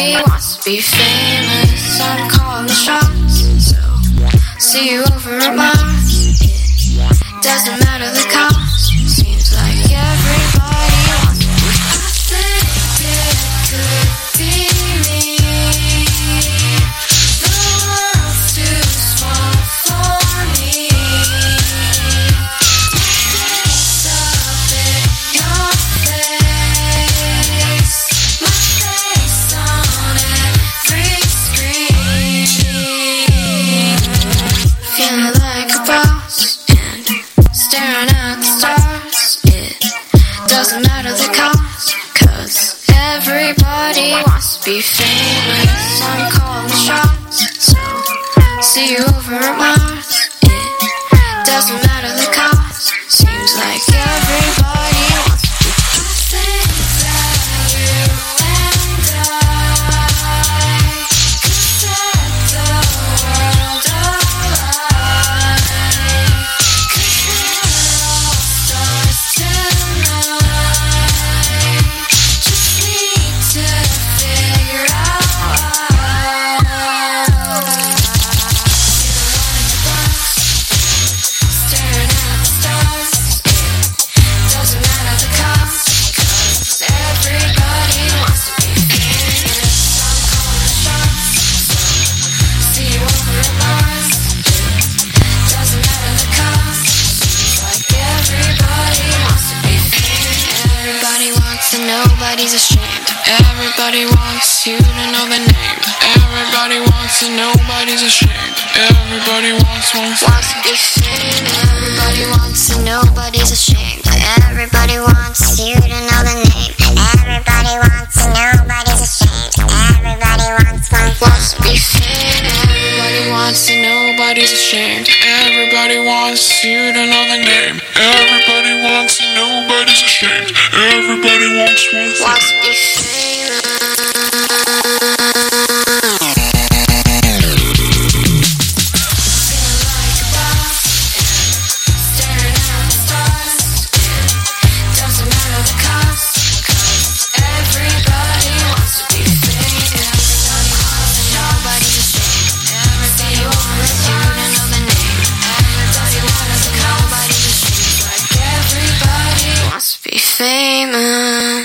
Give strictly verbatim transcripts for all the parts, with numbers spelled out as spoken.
Everybody wants to be famous. I'm calling the shots, so see you over at Mars. It doesn't matter the cost. Seems like everybody wants to be. I think it could be me. The world's too small for me. It's up in your face. My face on every screen. Feeling like a boss and staring at the stars. It doesn't matter the cost, 'cause everybody wants to be famous. I'm calling shots, so see you over at Mars. It doesn't matter the cost. Seems like everybody wants to be. I think that you and I could set the world alight. 'Cause we're all stars tonight. Just need to figure out why. Staring at the stars. It doesn't matter the cost, 'cause everybody wants to be famous. I'm calling the shots, so see you over at Mars. It doesn't matter the cost. Seems like everybody wants to be famous. Everybody wants to, nobody's ashamed. Everybody wants you to know the name. Everybody wants to, nobody's ashamed. Everybody wants, wants, wants to be famous. Everybody wants to, nobody's ashamed. Everybody wants you to know the name. Everybody wants to, nobody's ashamed. Everybody wants, wants, wants to be famous. Everybody wants to, nobody's ashamed. Everybody wants you to know the name. Everybody wants to, nobody's ashamed. Everybody wants, wants, wants to be famous. Feeling like a boss, staring at the stars. It doesn't matter the cost, 'cause everybody wants to be famous. Everybody wants to, nobody's ashamed. Everybody wants you to know the name. Everybody wants to, nobody's ashamed. Like everybody wants to be famous.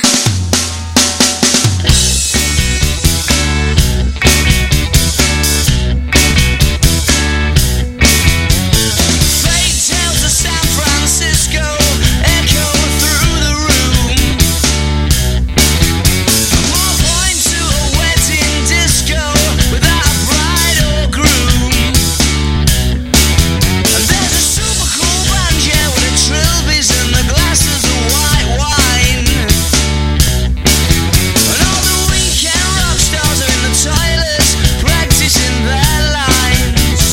Fake tales of San Francisco echo through the room. More point to a wedding disco without a bride or groom. And there's a super cool band, yeah, with the trilbies and the glasses of white wine. And all the weekend rock stars are in the toilets practicing their lines.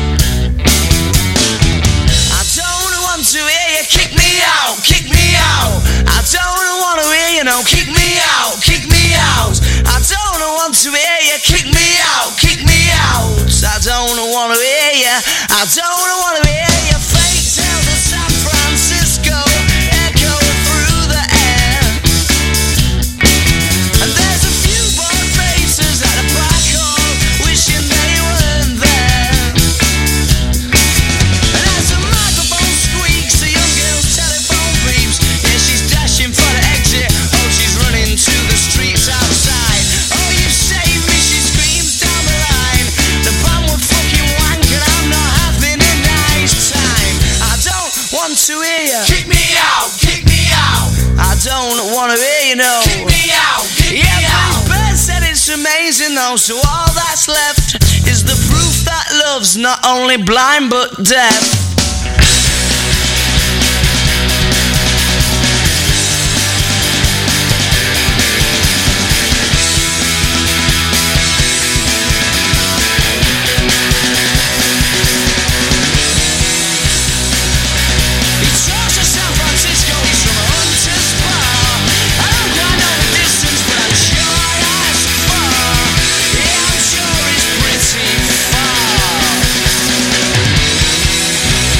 I don't want to hear you kick me out, kick me out. I don't want to hear you, no, kick me out, kick me out. I don't want to hear you kick me out, kick me out. I don't want to hear you, I don't want to hear you. Fake tales of San Francisco echo through the air. And there's a few bored faces at a black hole wishing they weren't there. And as the microphone squeaks, the young girl's telephone beeps. Yeah, she's dashing for the exit. Oh, she's running to the streets outside. Oh, you saved me, she screams down the line. The band would fucking wank and I'm not having a nice time. I don't want to hear you kick me out, kick me out. I don't want to hear you, no, kick me out, kick yeah, me out. Yeah, Bird said it's amazing though, so all that's left is the proof that love's not only blind but deaf. He talks to San Francisco, he's from a hunter's bar. I don't quite know the distance, but I'm sure I asked far. Yeah, I'm sure it's pretty far.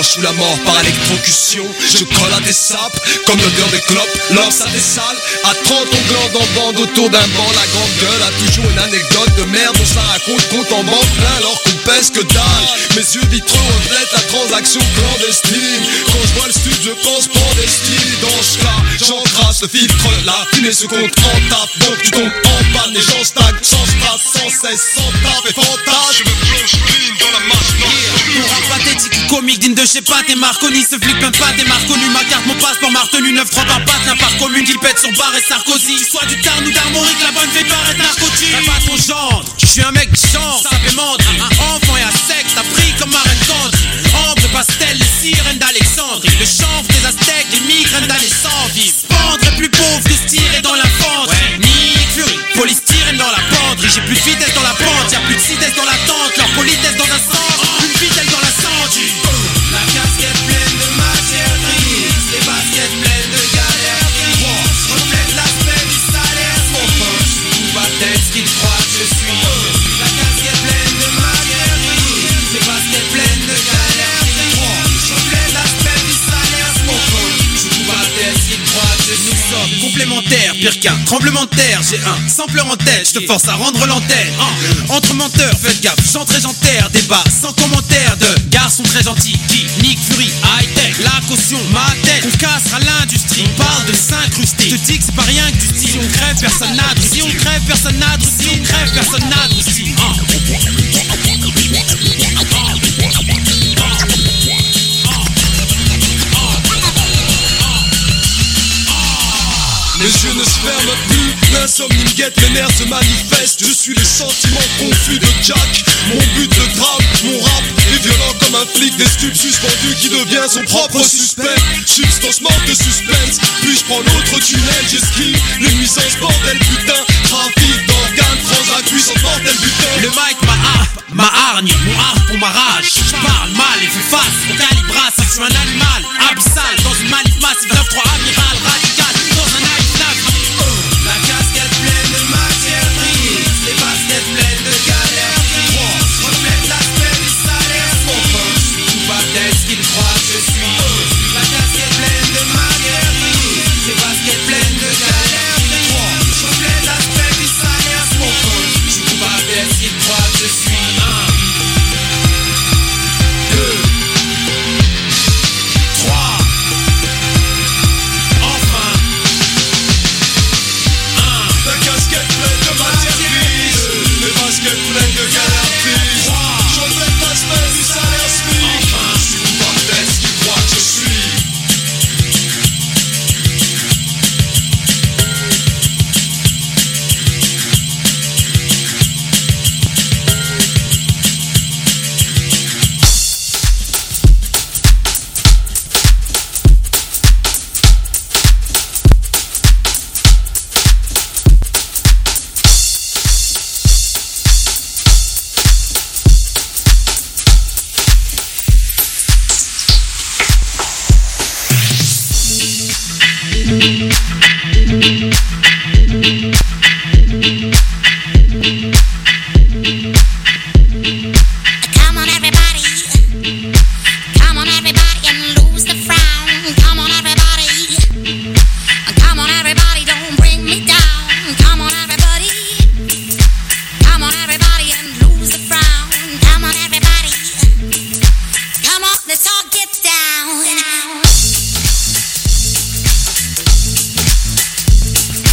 mange sous la mort par électrocution. Je colle à tes sapes, comme l'odeur des clopes. L'or ça des sales, à trente on glande en bande autour d'un banc. La grande gueule a toujours une anecdote de merde. On se la raconte, compte en banque plein alors qu'on pèse que dalle. Mes yeux vitreux reflètent la transaction clandestine. Quand je vois le stud je pense Pandestine. Dans ce cas, j'encrasse le filtre, la fumée se compte en tape. Donc tu tombes en panne, les gens stagnent sans strass, sans cesse, sans tape et fantasme. Je me plonge clean dans la masse noire. Mon rap pathétique ou comique, digne de je sais pas, t'es Marconi, ce flic plein de pas, t'es Marconi. Ma carte, mon passeport, ma retenue, neuf trois par patte, la part commune qui pète son bar et Sarkozy. Soit du Tarn ou d'Armorique, la bonne fait paraître narcotique. T'as pas ton genre, je suis un mec qui chante, ça fait mentir. Un enfant et un sexe, t'as pris comme Marraine Candy. Ambre, pastel, les sirènes d'Alexandrie. Le chanvre des Aztèques, les migraines d'années sans vivre. Pendre est plus pauvre que se tirer dans l'infanterie. Nick Fury, polystyrène dans la penderie. J'ai plus de vitesse dans la pente, y'a plus de vitesse dans la tente. Leur politesse dans un centre, une vitesse dans l'incendie. La casquette pleine de matière grise, les baskets pleines de galères grises. Reflète l'aspect du salaire, mon poche. Tout va être ce qu'il croit que je suis. La casquette pleine de matière grise, les baskets pleines de galères grises. Reflète l'aspect du salaire, mon poche. Tout va être ce qu'il croit que je suis. Nous sommes complémentaires, pire qu'un tremblement de terre. J'ai un sampleur en tête, je te force à rendre l'antenne. Entre menteurs, faites gaffe, j'entre et j'enterre. Débat sans commentaire de garçons très gentils qui Nick Fury, high-tech, la caution, ma tête. On cassera l'industrie, on parle de s'incruster. Je te dis que c'est pas rien que du style. Si on crève, personne n'a de Si on crève, personne n'a de Si on crève, personne n'a de style. Les yeux ne se ferment plus, l'insomnie me guette, les nerfs se manifestent. Je suis les sentiments confus de Jack. Mon but de drame, mon rap est violent comme un flic. Des stupes suspendus qui devient son propre suspect. Substance morte de suspense, puis je prends l'autre tunnel. J'esquive les nuisances, bordel putain. Trafic d'organes, transac, puissance, bordel butin. Le mic, ma harpe, ma hargne, mon harpe pour ma rage. Je parle mal et fais face, mon calibrage, je suis un animal abyssal. Dans une manif massive, neuf trois amiral, radical. Dans un night la casquette pleine de matière grise, les baskets pleines de galères grises. Reflète l'aspect du salaire, mon poche. Tout va être ce qu'il croit que je suis. La casquette pleine de matière grise, les baskets pleines de galères grises. Reflète l'aspect du salaire, mon poche. Tout va être ce qu'il croit que je suis. Un, deux, trois. Enfin. La casquette pleine de matière grise, les baskets pleines de galères grises. Je reflète l'aspect du salaire SMIC. Enfin, je suis pas peut-être ce qu'il croit que je suis. Come on everybody, come on everybody and lose the frown. Come on everybody, come on everybody, don't bring me down. Come on everybody, come on everybody and lose the frown. Come on everybody, come on, let's all get down.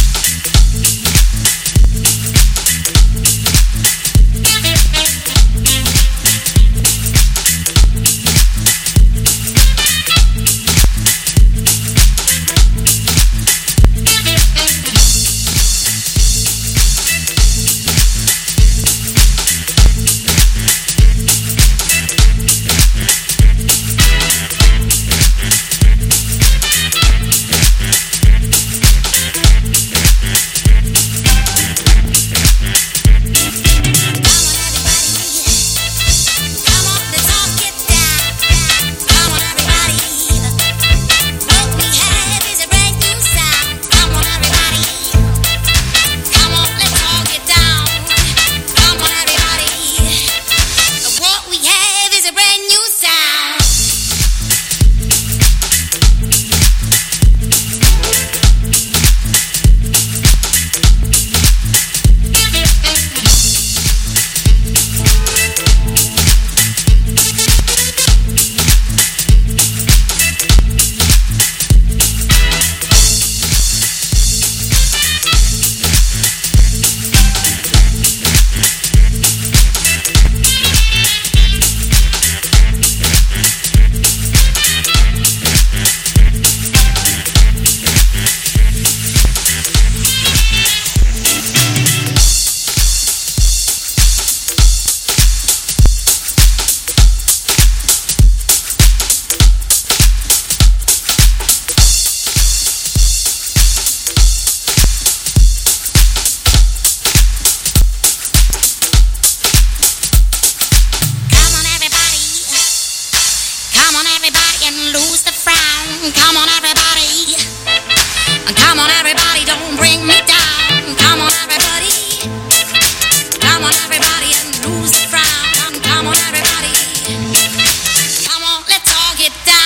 Come on, everybody, don't bring me down. Come on, everybody. Come on, everybody, and lose the frown. Come on, everybody. Come on, let's all get down.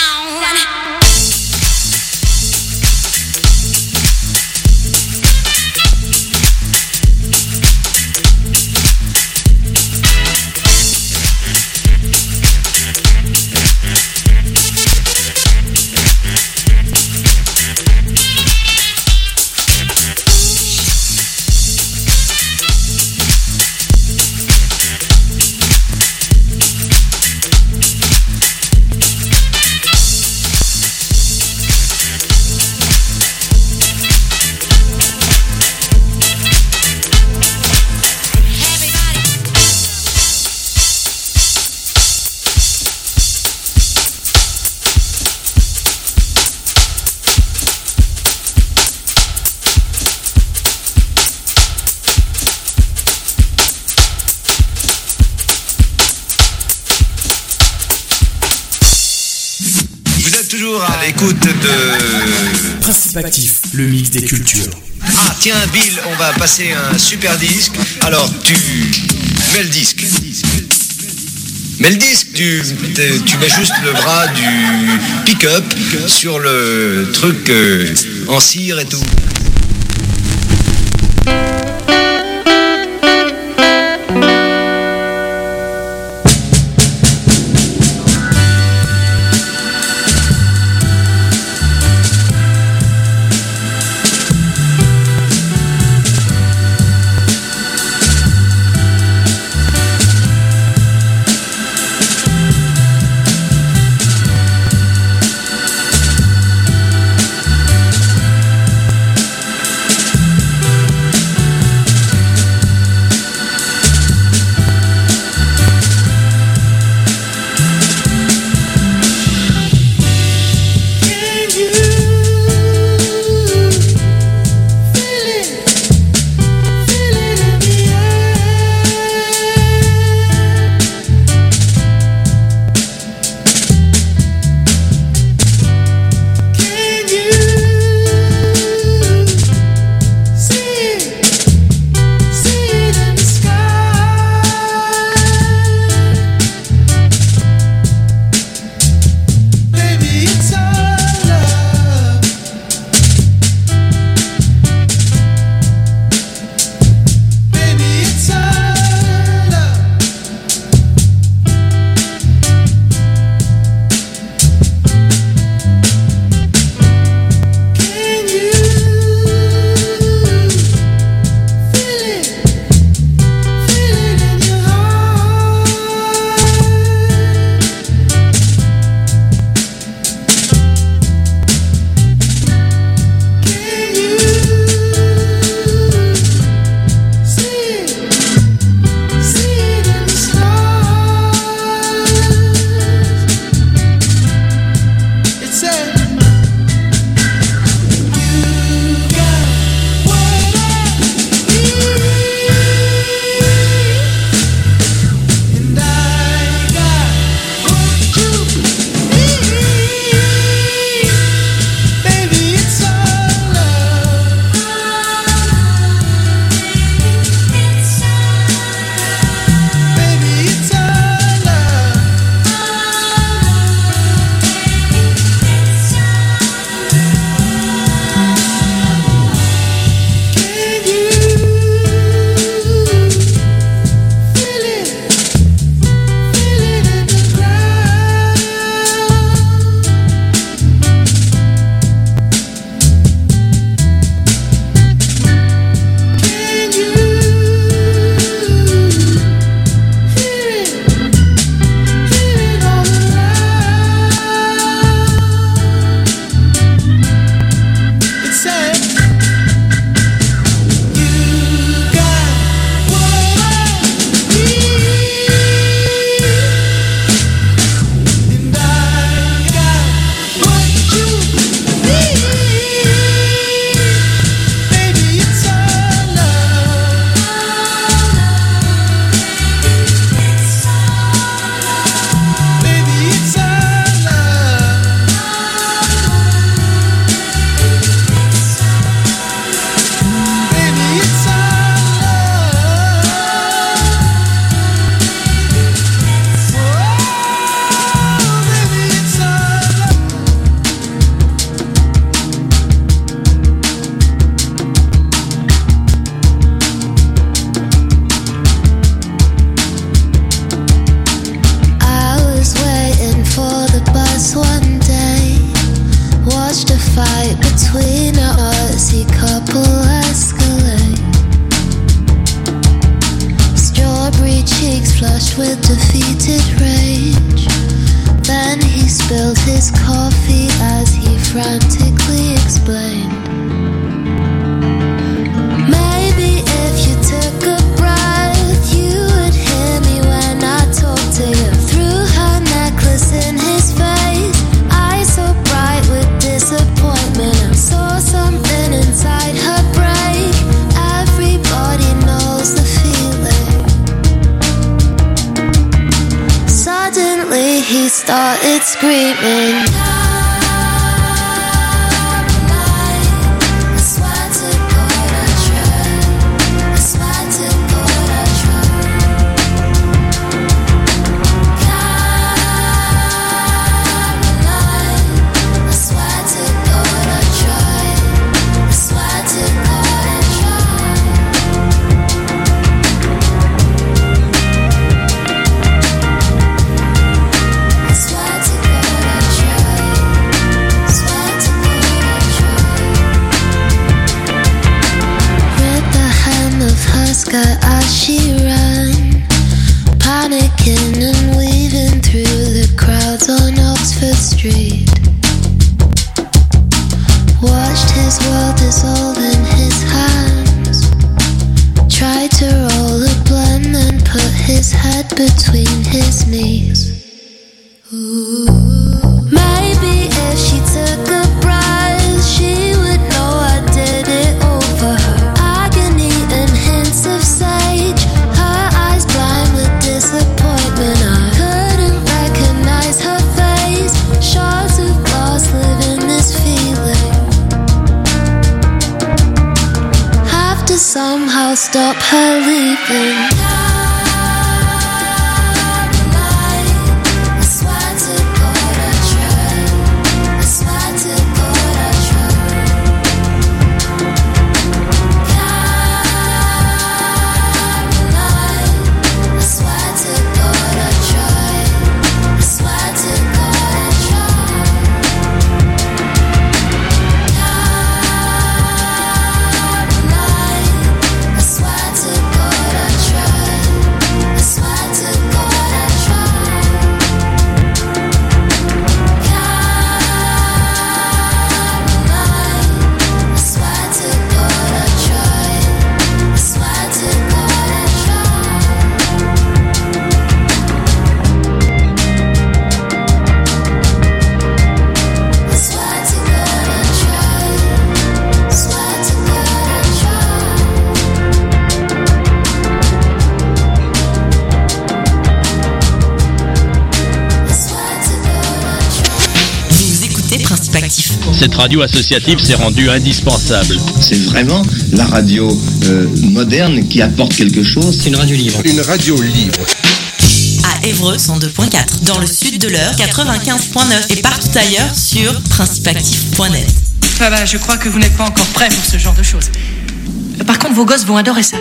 À l'écoute de Principe Actif, le mix des cultures. Ah tiens Bill, on va passer un super disque. Alors tu mets le disque. Mets le disque, tu, tu mets juste le bras du pick-up sur le truc euh, en cire et tout. started screaming. As she ran, panicking and weaving through the crowds on Oxford Street. Watched his world dissolve in his hands. Tried to roll a blunt, then put his head between his knees. Ooh. Maybe if she took a breath, she would know I did it over her. Agony and hints of sage, her eyes blind with disappointment. I couldn't recognize her face. Shards of glass live in this feeling. Have to somehow stop her leaving. Cette radio associative s'est rendue indispensable. C'est vraiment la radio euh, moderne qui apporte quelque chose. C'est une radio libre. Une radio libre. À Évreux, cent deux point quatre. Dans le sud de l'Eure, quatre-vingt-quinze point neuf. Et partout ailleurs sur principeactif point net. Ah bah, je crois que vous n'êtes pas encore prêts pour ce genre de choses. Par contre, vos gosses vont adorer ça.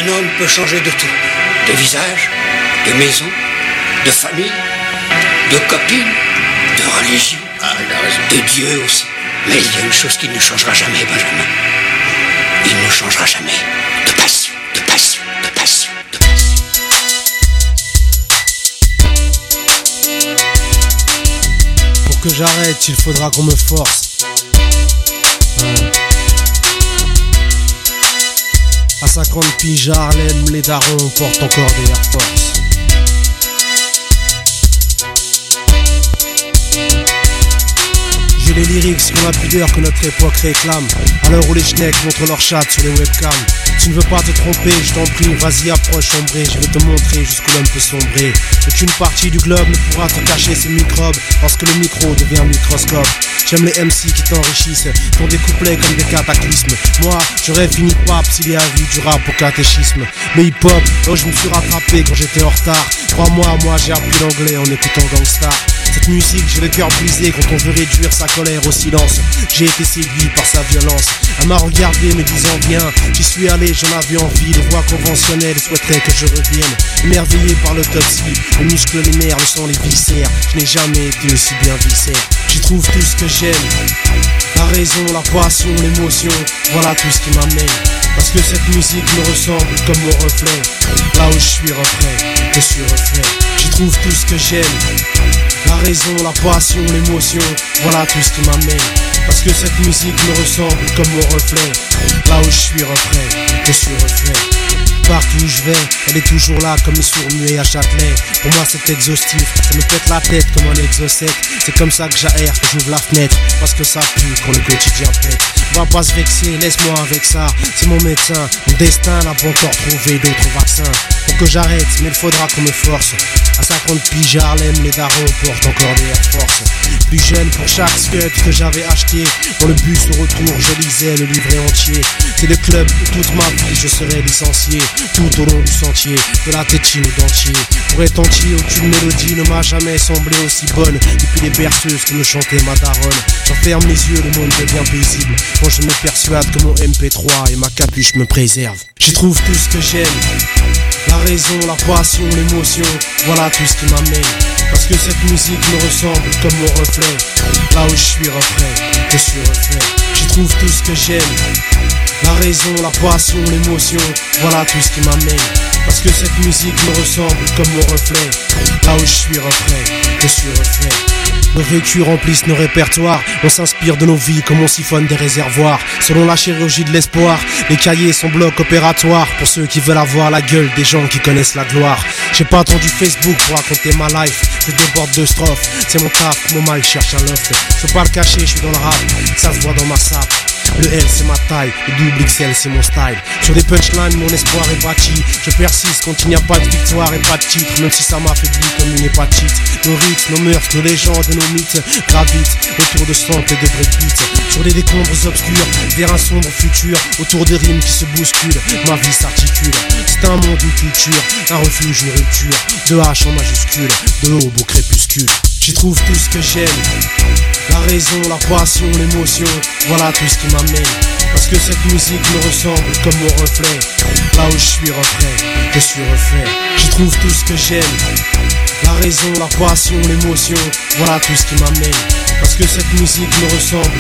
homme peut changer de tout. De visage, de maison, de famille, de copine, de religion, Ah, il a raison. de Dieu aussi. Mais il y a une chose qui ne changera jamais, Benjamin. Il ne changera jamais de passion, de passion, de passion, de passion. Pour que j'arrête, il faudra qu'on me force. Ouais. À cinquante piges à Harlem, les darons portent encore des Air Force. J'ai les lyrics qu'on a pudeur que notre époque réclame. À l'heure où les schnecks montrent leur chat sur les webcams. Tu ne veux pas te tromper, je t'en prie, vas-y approche sombré. Je vais te montrer jusqu'où l'homme peut sombrer. Aucune partie du globe ne pourra te cacher ces microbes, parce que le micro devient un microscope. J'aime les M C qui t'enrichissent, font des couplets comme des cataclysmes. Moi, j'aurais fini pape s'il y a eu du rap au catéchisme. Le hip-hop, oh je me suis rattrapé quand j'étais en retard. Crois-moi, moi j'ai appris l'anglais en écoutant Gangstar. Cette musique, j'ai le cœur brisé quand on veut réduire sa colère au silence. J'ai été séduit par sa violence. Elle m'a regardé me disant viens. J'y suis allé, j'en avais envie. Les voix conventionnelles souhaiteraient que je revienne. Émerveillé par le toxi, les muscles, les nerfs, le sang, les viscères. Je n'ai jamais été aussi bien viscère. J'y trouve tout ce que j'aime. La raison, la passion, l'émotion. Voilà tout ce qui m'amène. Parce que cette musique me ressemble comme mon reflet. Là où je suis reflet, je suis reflet. J'y trouve tout ce que j'aime. La raison, la passion, l'émotion, voilà tout ce qui m'amène. Parce que cette musique me ressemble comme mon reflet. Là où je suis reflet, je suis reflet. Partout où je vais, elle est toujours là comme les sourds-muets à Châtelet. Pour moi c'est exhaustif, ça me pète la tête comme un exocète. C'est comme ça que j'aère, que j'ouvre la fenêtre. Parce que ça pue quand le quotidien pète. Va pas se vexer, laisse-moi avec ça. C'est mon médecin, mon destin n'a pas encore trouvé d'autres vaccins. Pour que j'arrête, mais il faudra qu'on me force. À cinquante piges à Harlem, les darons portent encore des Air Force. Plus jeune pour chaque scud que j'avais acheté. Dans le bus au retour, je lisais le livret entier. C'est le club où toute ma vie je serai licencié. Tout au long du sentier, de la tétine au dentier. Pour être entier, aucune mélodie ne m'a jamais semblé aussi bonne. Depuis les berceuses que me chantait ma daronne. J'enferme les yeux, le monde devient paisible. Quand je me persuade que mon M P trois et ma capuche me préservent. J'y trouve tout ce que j'aime. La raison, la passion, l'émotion, voilà tout ce qui m'amène. Parce que cette musique me ressemble comme mon reflet. Là où je suis reflet, je suis reflet. J'y trouve tout ce que j'aime. La raison, la passion, l'émotion, voilà tout ce qui m'amène. Parce que cette musique me ressemble comme mon reflet. Là où je suis reflet, je suis reflet. Nos vécus remplissent nos répertoires. On s'inspire de nos vies comme on siphonne des réservoirs. Selon la chirurgie de l'espoir, les cahiers sont blocs opératoires. Pour ceux qui veulent avoir la gueule des gens qui connaissent la gloire. J'ai pas attendu Facebook pour raconter ma life. Je déborde de strophes, c'est mon taf, mon mal cherche un loft. Je peux pas le cacher, je suis dans le rap, ça se voit dans ma sape. Le L c'est ma taille, le double X L c'est mon style. Sur des punchlines mon espoir est bâti. Je persiste quand il n'y a pas de victoire et pas de titre. Même si ça m'affaiblit comme une hépatite. Nos rites, nos meurtres, nos légendes et nos mythes gravitent autour de samples et de breakbeats. Sur des décombres obscurs, vers un sombre futur. Autour des rimes qui se bousculent, ma vie s'articule. C'est un monde, une culture, un refuge, une rupture. De H en majuscule, de l'aube au crépuscule. J'y trouve tout ce que j'aime. La raison, la passion, l'émotion, voilà tout ce qui m'amène. Parce que cette musique me ressemble comme mon reflet. Là où je suis reflet, je suis reflet. J'y trouve tout ce que j'aime. La raison, la passion, l'émotion, voilà tout ce qui m'amène. Parce que cette musique me ressemble